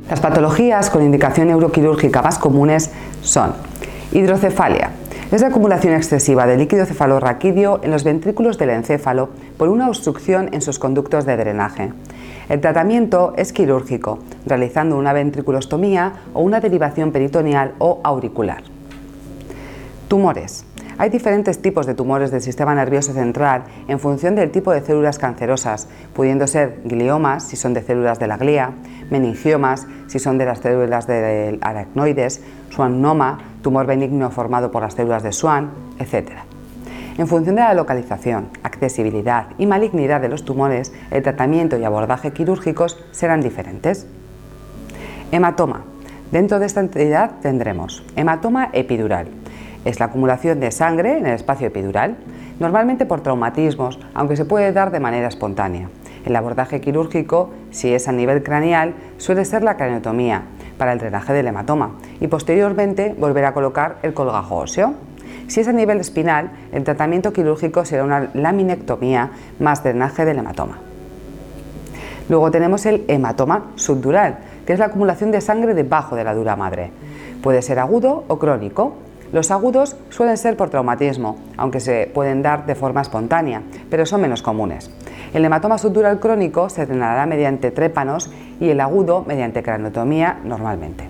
Las patologías con indicación neuroquirúrgica más comunes son hidrocefalia. Es la acumulación excesiva de líquido cefalorraquídeo en los ventrículos del encéfalo por una obstrucción en sus conductos de drenaje. El tratamiento es quirúrgico, realizando una ventriculostomía o una derivación peritoneal o auricular. Tumores. Hay diferentes tipos de tumores del sistema nervioso central en función del tipo de células cancerosas, pudiendo ser gliomas si son de células de la glía, meningiomas si son de las células del aracnoides, schwannoma, tumor benigno formado por las células de Schwann, etc. En función de la localización, accesibilidad y malignidad de los tumores, el tratamiento y abordaje quirúrgicos serán diferentes. Hematoma. Dentro de esta entidad tendremos hematoma epidural. Es la acumulación de sangre en el espacio epidural, normalmente por traumatismos, aunque se puede dar de manera espontánea. El abordaje quirúrgico, si es a nivel craneal, suele ser la craniotomía para el drenaje del hematoma y posteriormente volver a colocar el colgajo óseo. Si es a nivel espinal, el tratamiento quirúrgico será una laminectomía más drenaje del hematoma. Luego tenemos el hematoma subdural, que es la acumulación de sangre debajo de la dura madre. Puede ser agudo o crónico. Los agudos suelen ser por traumatismo, aunque se pueden dar de forma espontánea, pero son menos comunes. El hematoma subdural crónico se drenará mediante trépanos y el agudo mediante craniotomía normalmente.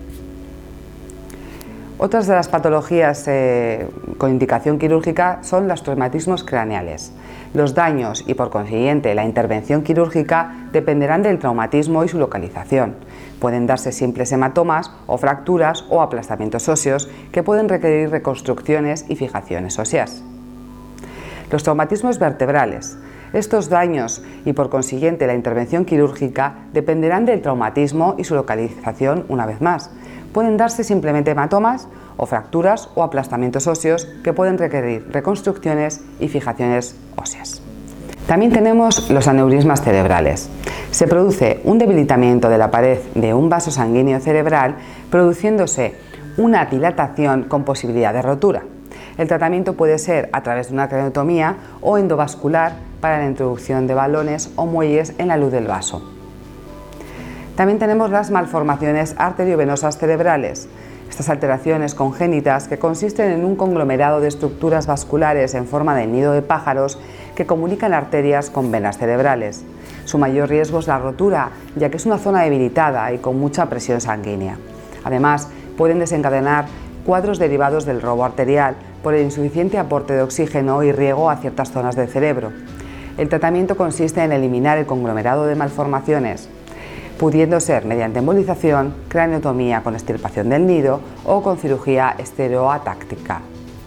Otras de las patologías con indicación quirúrgica son los traumatismos craneales. Los daños y por consiguiente la intervención quirúrgica dependerán del traumatismo y su localización. Pueden darse simples hematomas o fracturas o aplastamientos óseos que pueden requerir reconstrucciones y fijaciones óseas. Los traumatismos vertebrales. Estos daños y por consiguiente la intervención quirúrgica dependerán del traumatismo y su localización una vez más. Pueden darse simplemente hematomas o fracturas o aplastamientos óseos que pueden requerir reconstrucciones y fijaciones óseas. También tenemos los aneurismas cerebrales. Se produce un debilitamiento de la pared de un vaso sanguíneo cerebral, produciéndose una dilatación con posibilidad de rotura. El tratamiento puede ser a través de una craniotomía o endovascular para la introducción de balones o muelles en la luz del vaso. También tenemos las malformaciones arteriovenosas cerebrales. Estas alteraciones congénitas que consisten en un conglomerado de estructuras vasculares en forma de nido de pájaros que comunican arterias con venas cerebrales. Su mayor riesgo es la rotura, ya que es una zona debilitada y con mucha presión sanguínea. Además, pueden desencadenar cuadros derivados del robo arterial por el insuficiente aporte de oxígeno y riego a ciertas zonas del cerebro. El tratamiento consiste en eliminar el conglomerado de malformaciones, pudiendo ser mediante embolización, craniotomía con extirpación del nido o con cirugía esteroatáctica.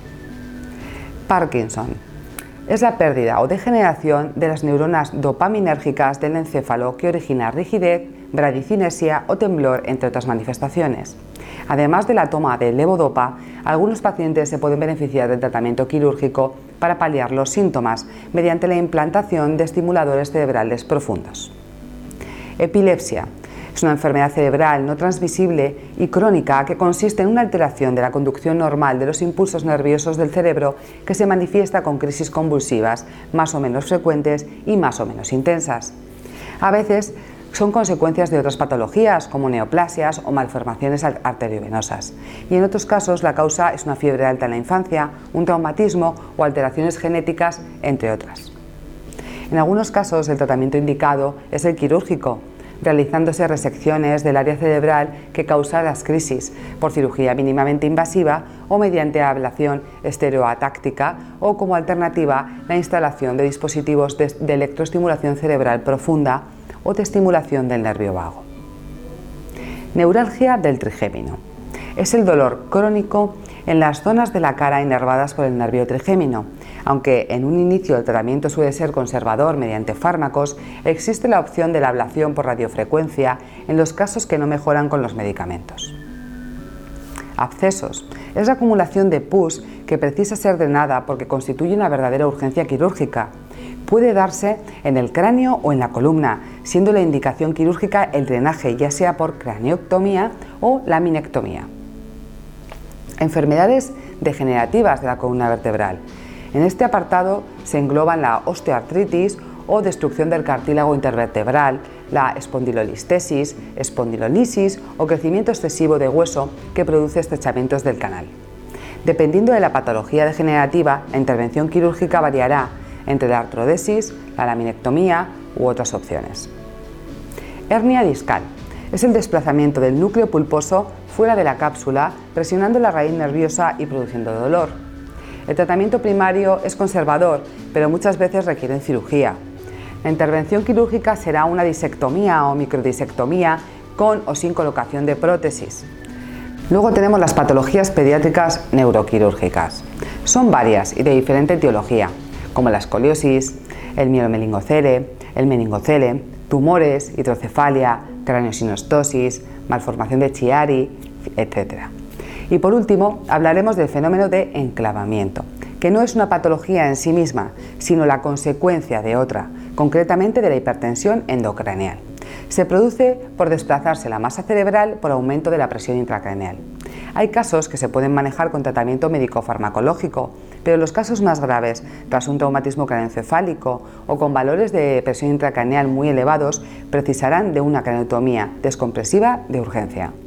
Parkinson. Es la pérdida o degeneración de las neuronas dopaminérgicas del encéfalo que origina rigidez, bradicinesia o temblor, entre otras manifestaciones. Además de la toma de levodopa, algunos pacientes se pueden beneficiar del tratamiento quirúrgico para paliar los síntomas mediante la implantación de estimuladores cerebrales profundos. Epilepsia. Es una enfermedad cerebral no transmisible y crónica que consiste en una alteración de la conducción normal de los impulsos nerviosos del cerebro que se manifiesta con crisis convulsivas más o menos frecuentes y más o menos intensas. A veces son consecuencias de otras patologías como neoplasias o malformaciones arteriovenosas, y en otros casos la causa es una fiebre alta en la infancia, un traumatismo o alteraciones genéticas, entre otras. En algunos casos el tratamiento indicado es el quirúrgico, realizándose resecciones del área cerebral que causa las crisis por cirugía mínimamente invasiva o mediante ablación estereotáctica o como alternativa la instalación de dispositivos de electroestimulación cerebral profunda o de estimulación del nervio vago. Neuralgia del trigémino. Es el dolor crónico en las zonas de la cara inervadas por el nervio trigémino. Aunque en un inicio el tratamiento suele ser conservador mediante fármacos, existe la opción de la ablación por radiofrecuencia en los casos que no mejoran con los medicamentos. Abscesos. Es la acumulación de pus que precisa ser drenada porque constituye una verdadera urgencia quirúrgica. Puede darse en el cráneo o en la columna, siendo la indicación quirúrgica el drenaje, ya sea por craniectomía o laminectomía. Enfermedades degenerativas de la columna vertebral. En este apartado se engloban la osteoartritis o destrucción del cartílago intervertebral, la espondilolistesis, espondilolisis o crecimiento excesivo de hueso que produce estrechamientos del canal. Dependiendo de la patología degenerativa, la intervención quirúrgica variará entre la artrodesis, la laminectomía u otras opciones. Hernia discal. Es el desplazamiento del núcleo pulposo fuera de la cápsula, presionando la raíz nerviosa y produciendo dolor. El tratamiento primario es conservador, pero muchas veces requiere cirugía. La intervención quirúrgica será una disectomía o microdisectomía con o sin colocación de prótesis. Luego tenemos las patologías pediátricas neuroquirúrgicas. Son varias y de diferente etiología, como la escoliosis, el mielomeningocele, el meningocele, tumores, hidrocefalia, craneosinostosis, malformación de Chiari, etc. Y por último, hablaremos del fenómeno de enclavamiento, que no es una patología en sí misma, sino la consecuencia de otra, concretamente de la hipertensión endocraneal. Se produce por desplazarse la masa cerebral por aumento de la presión intracraneal. Hay casos que se pueden manejar con tratamiento médico-farmacológico, pero los casos más graves, tras un traumatismo craneoencefálico o con valores de presión intracraneal muy elevados, precisarán de una craneotomía descompresiva de urgencia.